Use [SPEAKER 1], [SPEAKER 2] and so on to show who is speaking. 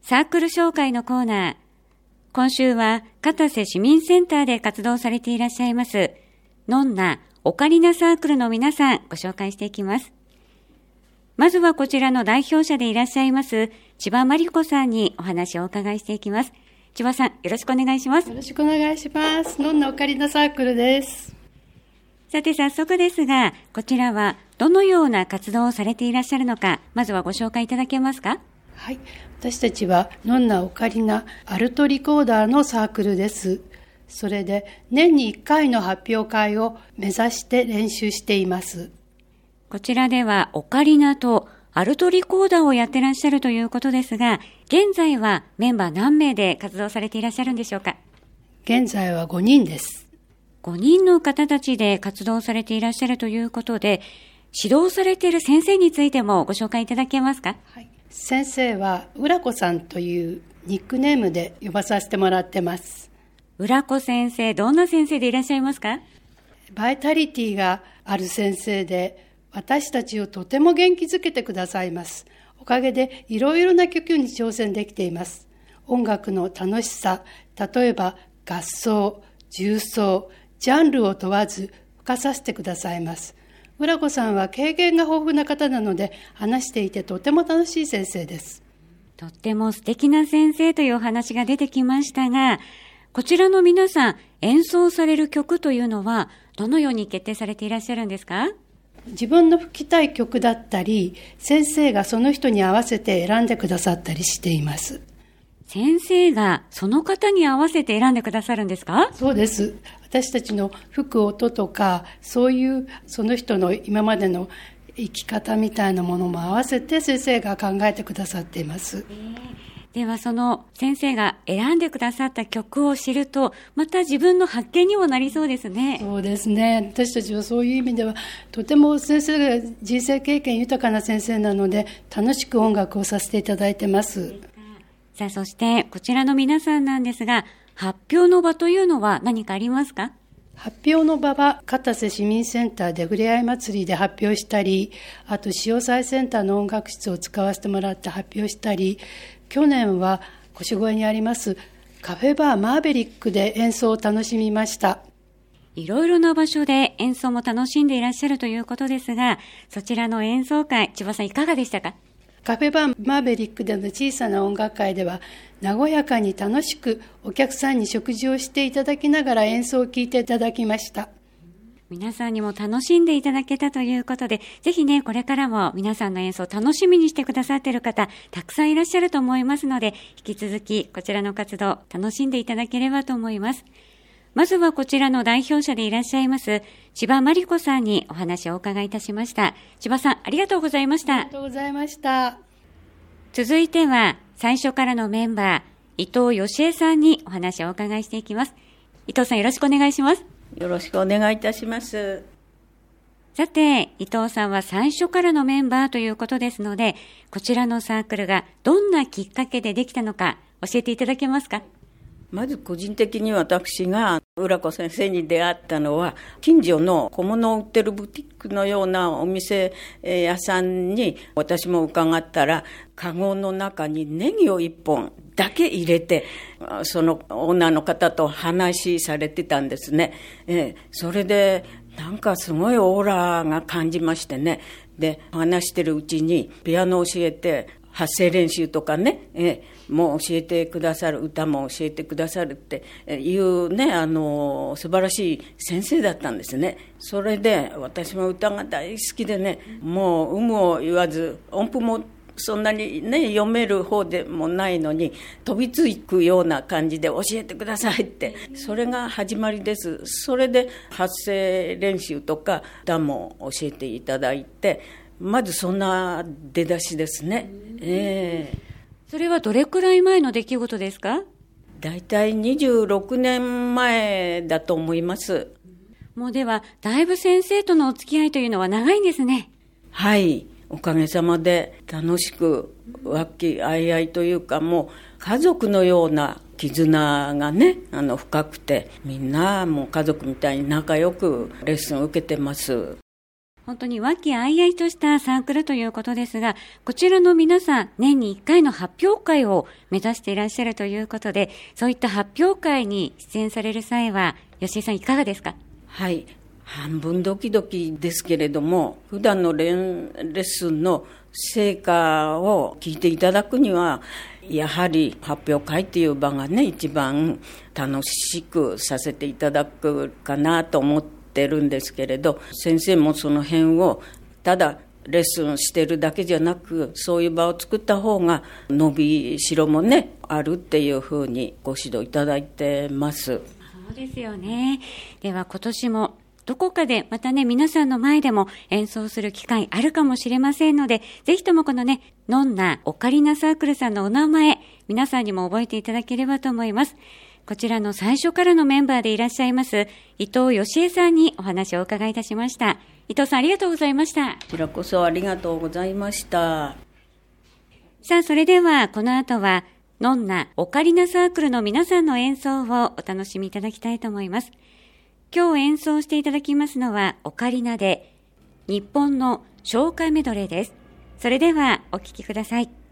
[SPEAKER 1] サークル紹介のコーナー。今週は片瀬市民センターで活動されていらっしゃいますノンナオカリナサークルの皆さんご紹介していきます。まずはこちらの代表者でいらっしゃいます千葉真理子さんにお話をお伺いしていきます。千葉さん、よろしくお願いします。
[SPEAKER 2] よろしくお願いします。ノンナオカリナサークルです。
[SPEAKER 1] さて早速ですが、こちらはどのような活動をされていらっしゃるのか、まずはご紹介いただけますか？
[SPEAKER 2] はい、私たちはノンナオカリナアルトリコーダーのサークルです。それで年に1回の発表会を目指して練習しています。
[SPEAKER 1] こちらではオカリナとアルトリコーダーをやってらっしゃるということですが、現在はメンバー何名で活動されていらっしゃるんでしょうか？
[SPEAKER 2] 現在は5人です。
[SPEAKER 1] 5人の方たちで活動されていらっしゃるということで、指導されている先生についてもご紹介いただけますか？
[SPEAKER 2] はい、先生は浦子さんというニックネームで呼ばさせてもらってます。
[SPEAKER 1] 浦子先生、どんな先生でいらっしゃいますか？
[SPEAKER 2] バイタリティがある先生で、私たちをとても元気づけてくださいます。おかげでいろいろな曲に挑戦できています。音楽の楽しさ、例えば合奏、重奏、ジャンルを問わず吹かさせてくださいます。浦子さんは経験が豊富な方なので、話していてとても楽しい先生です。
[SPEAKER 1] とっても素敵な先生というお話が出てきましたが、こちらの皆さん、演奏される曲というのはどのように決定されていらっしゃるんですか？
[SPEAKER 2] 自分の吹きたい曲だったり、先生がその人に合わせて選んでくださったりしています。
[SPEAKER 1] 先生がその方に合わせて選んでくださるんですか？
[SPEAKER 2] そうです。私たちの吹く音とか、そういうその人の今までの生き方みたいなものも合わせて先生が考えてくださっています。
[SPEAKER 1] ではその先生が選んでくださった曲を知ると、また自分の発見にもなりそうですね。
[SPEAKER 2] そうですね。私たちはそういう意味ではとても先生が人生経験豊かな先生なので、楽しく音楽をさせていただいてます。
[SPEAKER 1] さあそしてこちらの皆さんなんですが、発表の場というのは何かありますか？
[SPEAKER 2] 発表の場は片瀬市民センターでふれあい祭りで発表したり、あと潮祭センターの音楽室を使わせてもらって発表したり、去年は腰越にありますカフェバーマーベリックで演奏を楽しみました。
[SPEAKER 1] いろいろな場所で演奏も楽しんでいらっしゃるということですが、そちらの演奏会、千葉さんいかがでしたか？
[SPEAKER 2] カフェバーマーベリックでの小さな音楽会では、和やかに楽しくお客さんに食事をしていただきながら演奏を聴いていただきました。
[SPEAKER 1] 皆さんにも楽しんでいただけたということで、ぜひね、これからも皆さんの演奏を楽しみにしてくださっている方、たくさんいらっしゃると思いますので、引き続きこちらの活動、楽しんでいただければと思います。まずはこちらの代表者でいらっしゃいます、千葉真理子さんにお話をお伺いいたしました。千葉さん、ありがとうございました。
[SPEAKER 2] ありがとうございました。
[SPEAKER 1] 続いては、最初からのメンバー、伊藤義恵さんにお話をお伺いしていきます。伊藤さん、よろしくお願いします。
[SPEAKER 3] よろしくお願いいたします。
[SPEAKER 1] さて、伊藤さんは最初からのメンバーということですので、こちらのサークルがどんなきっかけでできたのか教えていただけますか？
[SPEAKER 3] まず個人的に私が浦子先生に出会ったのは、近所の小物を売ってるブティックのようなお店屋さんに私も伺ったら、カゴの中にネギを1本だけ入れて、そのオーナーの方と話されてたんですね。それでなんかすごいオーラが感じましてね。で、話してるうちにピアノを教えて、発声練習とかね、もう教えてくださる、歌も教えてくださるっていうね、素晴らしい先生だったんですね。それで私も歌が大好きでね、もう有無を言わず、音符もそんなにね読める方でもないのに、飛びつくような感じで教えてくださいって、それが始まりです。それで発声練習とか歌も教えていただいて、まずそんな出だしですね。
[SPEAKER 1] それはどれくらい前の出来事ですか？
[SPEAKER 3] だいたい26年前だと思います。
[SPEAKER 1] もうではだいぶ先生とのお付き合いというのは長いんですね。
[SPEAKER 3] はい、おかげさまで楽しく和気あいあいというか、もう家族のような絆がね、深くて、みんなもう家族みたいに仲良くレッスンを受けてます。
[SPEAKER 1] 本当に和気あいあいとしたサークルということですが、こちらの皆さん、年に1回の発表会を目指していらっしゃるということで、そういった発表会に出演される際は、吉井さんいかがですか？
[SPEAKER 3] はい。半分ドキドキですけれども、普段のレッスンの成果を聞いていただくには、やはり発表会っていう場がね、一番楽しくさせていただくかなと思ってるんですけれど、先生もその辺をただレッスンしてるだけじゃなく、そういう場を作った方が伸びしろもね、あるっていうふうにご指導いただいてます。
[SPEAKER 1] そうですよね。では今年もどこかでまたね、皆さんの前でも演奏する機会あるかもしれませんので、ぜひともこのね、ノンナオカリナサークルさんのお名前、皆さんにも覚えていただければと思います。こちらの最初からのメンバーでいらっしゃいます伊藤義恵さんにお話をお伺いいたしました。伊藤さん、ありがとうございました。
[SPEAKER 3] こちらこそありがとうございました。
[SPEAKER 1] さあ、それではこの後はノンナオカリナサークルの皆さんの演奏をお楽しみいただきたいと思います。今日演奏していただきますのはオカリナで日本の唱歌メドレーです。それではお聴きください。